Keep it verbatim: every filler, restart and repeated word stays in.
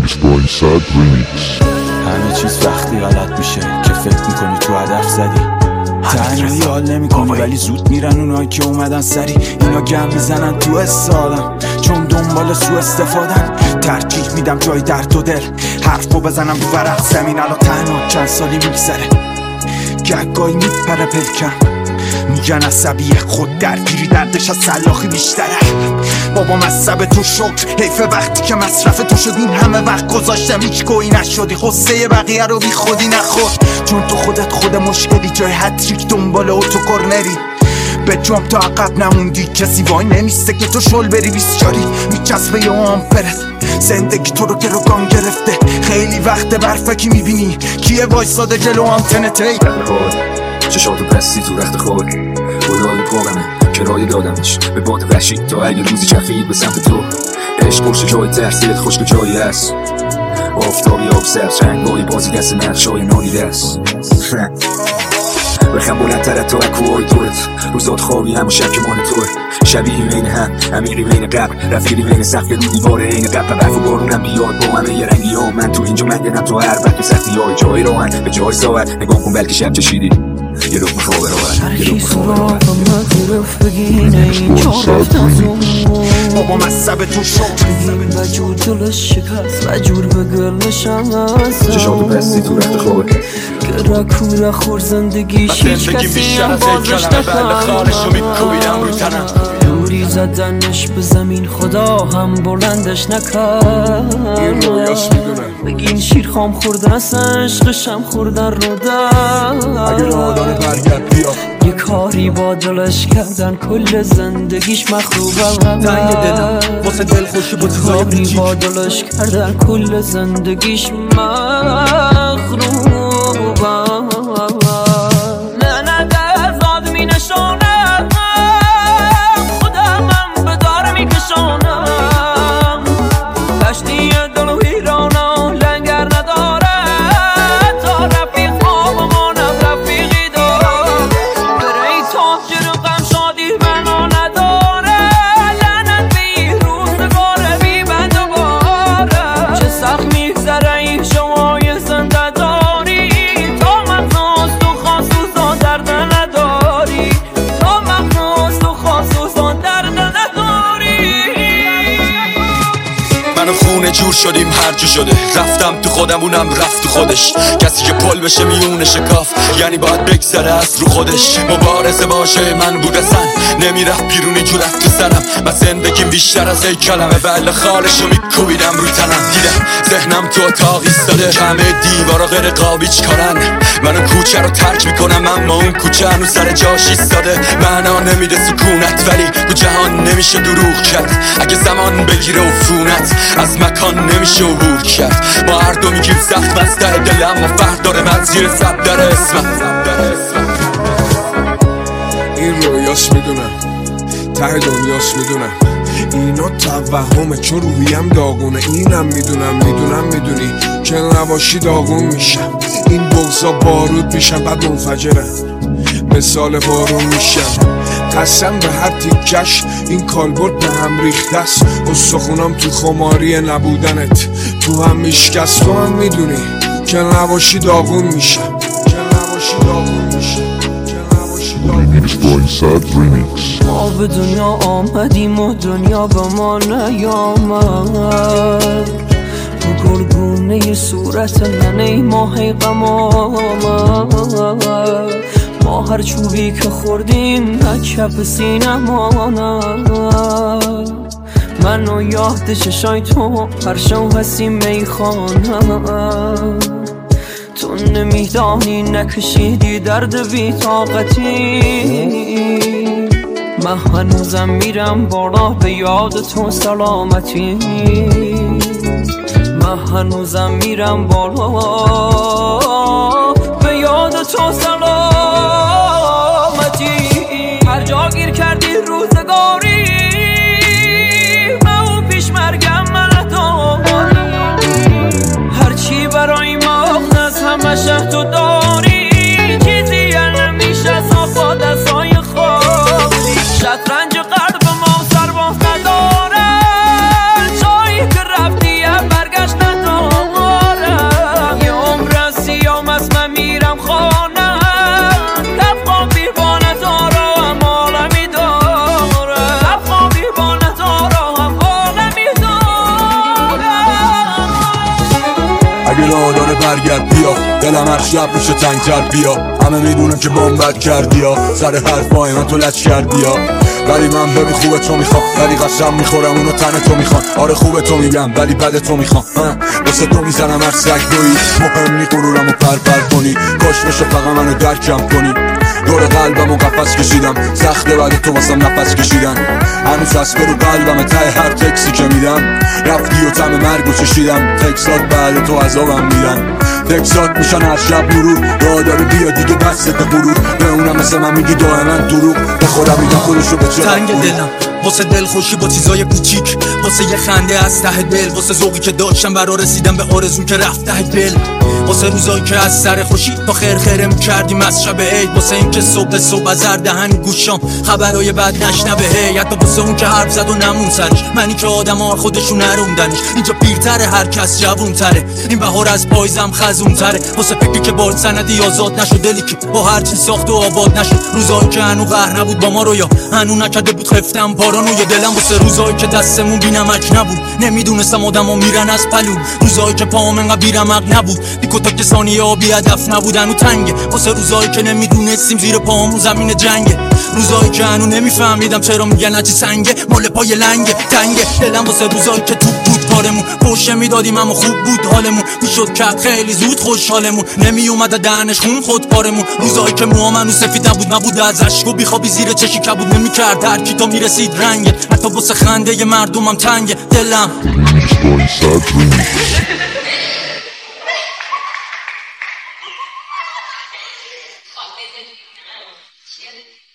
وایساد ریمیکس. همه چیز وقتی غلط میشه که فکر میکنی تو هدف زدی، تنهایی حال نمیکنی ولی زود میرن اونایی که اومدن سری. اینا گم میزنن تو استادم چون دنبال سو استفادن. ترجیح میدم جای درد و دل حرفو بزنم رو ورق زمین. الان تنها چند سالی میگذره گهگاهی میپره پلکم، میگن عصبیه خود درگیری دردش از سلاخی بیشتره. بابا مصب تو شکر حیف وقتی که مصرف تو شد. این همه وقت گذاشتم هیچ گویی نشدی، غصه بقیه رو بی خودی نخور چون تو خودت خود مشکلی. جای هتریک دنبال اوتو کورنری به جام تا عقب نموندی، کسی وای نمیسته که تو شل بری بیسچاری میچسبه یا آمپرت. زندگی تو رو گروگان گرفته، خیلی وقت برفکی میبینی کیه وایساده جلو آنتنته. چشاتو پستی تو رخت خود خدای پاقمه کرایه دادمش به باد وحشی تا اگه روزی چرخید به سمت تو. عشق پرش جای ترسیت خشک جایی هست، آفتابی آب سبز رنگای بازی دست نقشای نادیده است. بخم بلندتر تا اکوهای دورت، روزات خوابی هم و شب که مان توه. شبیه بین هم امیری بین قبر، رفیقی بین سقف رو دیواره این قبر. برف و بارونم بیاد با همه یه رنگی ها، من تو اینجا مندنم تو هر وقت سختی های جای راهن به جای ساعت. نگاه کن بلکه شب چشیدی یه لقمه خواب راهن، یه لقمه خواب راهن. بابا مصب تو شد و جور دلش شکست و جور به گلشم هست. چشاتو پستی تو رخت خواب گره کوره خور زندگیش هیچ کسی هم بازش نکن. دوری زدنش به زمین خدا هم بلندش نکرد. بگین شیر خام خوردن اصلا عشقشم خوردن رو در. اگه راه داره برگرد بیا، یه کاری با دلش کردن کل زندگیش مخروبه. تنگ دلم واسه دل خوشی با چیزای کاری با دلش کردن کل زندگیش مخروبه. نه نه دزاد می نشانم خودم هم به دار می کشانم. دشتی دل و ویرانم لنگر نداره تا رفیق آبمانم رفیقی دارم. بره تاجر غم شادی بنا نداره، لعنت بی روزگاره بی بند و باره. چه سخت میگذره این شمای زنده داری، تا مغناز تو خاصوزا درد نداری، تا مغناز تو خاصوزا درد نداری. منو خونه جور شدیم هر جو شده، رفتم تو خودم اونم رفت تو خودش. کسی که پل بشه میونه شکاف یعنی باید بگذره از رو خودش. مبارزه باشه من بود اصلا نمیرفت بیرونی جورت تو سرم. من زندگیم بیشتر از ای کلمه بله خالشو میکویدم رو تنم. دیدم ذهنم تو اتاق ایستاده، همه دیوارا غیر قابیچ کارن. منو کوچه رو ترک میکنم اما اون کوچه هنو سر جاش ایستاده. معنا نمیده سکونت ولی تو جهان نمیشه دروغ کرد. اگه زمان بگیره عفونت از مکان نمیشه عبور کرد. ما هر دو میگیم سخت بسته دل اما فرق داره من زیر زب در اسمم. این رویاش میدونم ته دنیاش میدونم، اینا توهمه چون روحیم داغونه. اینم میدونم میدونم میدونی که نباشی داغون میشم. این بغضا بارود میشن بعد منفجرن مثال بارون میشن. قسم به هر تیکش این کالبرد به هم ریخته است. استخونام تو خماری نبودنت تو هم میشکست. تو هم میدونی که نباشی داغون میشم، که نباشی داغون میشم، که نباشی داغون وایساد ریمیکس. ما به دنیا آمدیم و دنیا به ما نیامد. تو گلگونه صورت ننه ماه غم آمد. ما هر چوبی که خوردیم کف سینم آمد. منو یاد چشای تو هر شو هستیم میخوانم. تو نمیدانی نکشیدی درد بی طاقتی. من هنوزم میرم بالا به یاد تو سلامتی. من هنوزم میرم بالا به یاد تو سلامتی. هر جا گیر کردی روزگاری من پیش مرگم من داری. هرچی برای مغنز همه شه تو داری. چیزی نمیشه صافا دستای خوابی. شطرنج قلب ما سرباز نداره، جایی که رفتی برگشت نداره. اگه راه داره برگرد بیا، دلم هر شب میشه تنگتر بیا. همه میدونم که بامبد کردی ها، سر حرفای من تو لچ کردی ها، ولی من ببین خوبه تو میخوام، ولی قسم میخورم اونو تن تو میخوام. آره خوبه تو میگم ولی بد تو میخوام، واسه تو میزنم هر سگ دویی. مهم نی غرورمو پرپر کنی، کاش بشه فقط منو درکم کنی. دور قلبمو قفس کشیدم، سخته بعد تو واسم نفس کشیدن. هنوز هست برو قلبم ته هر تکسی که میدم. رفتی و تم مرگو چشیدم، تکسات بعد تو عذابم میدن. تکسات میشن هر شب مرور، راه داره بیا دیگه دستت غرور. به اونم مثل من میگی دائما دروغ، به خودم میگم خودشو به چه تنگ دلم واسه دل خوشی با چیزای کوچیک، واسه یه خنده از ته دل، واسه ذوقی که داشتم برا رسیدم به آرزو که رفت ته دل، واسه روزایی که از سر خوشی تا خیر خیره میکردیم از شب عید، واسه این که صبح صبح از هر دهن گوشام خبرای بد نشنوه هی، حتی واسه اون که حرف زد و نمون سرش، منی که آدما خودشون نروندنش. اینجا پیرتره هر کس جوونتره، این بهار از پایزم خزونتره، واسه فکری که بال سندی آزاد نشد، دلی که با هر چی ساخت و آباد نشد، روزایی که هنو قهر نبود با ما رو، یا هنو نکرده بود خفتم پارانوی دلم، واسه روزایی که دستمون بی‌نمک نبود، نمیدونستم آدما میرن از پلو، روزایی که پام انقدر بی‌رمق نبود، دیکوتا که ثانیه ها بی هدف نبودن و تنگه، واسه روزایی که نمیدونستیم زیر پاهامون زمین جنگه، روزایی که هنو نمیفهمیدم چرا میگن هرچی سنگه مال پای لنگه تنگه دلم، واسه روزایی که توپ بود پارمون پوشه میدادیم اما خوب بود حالمون، میشد کرد خیلی زود خوشحالمون، نمی اومده دهنش خون خود پارمون، روزایی که موام هنو سفید نبود، نبود از اشک و بیخوابی زیر چشی کبود، نمیکرد هر کی تا میرسید رنگه، حتی واسه خنده مردمم تنگه دلم. Remix by Sad Remix.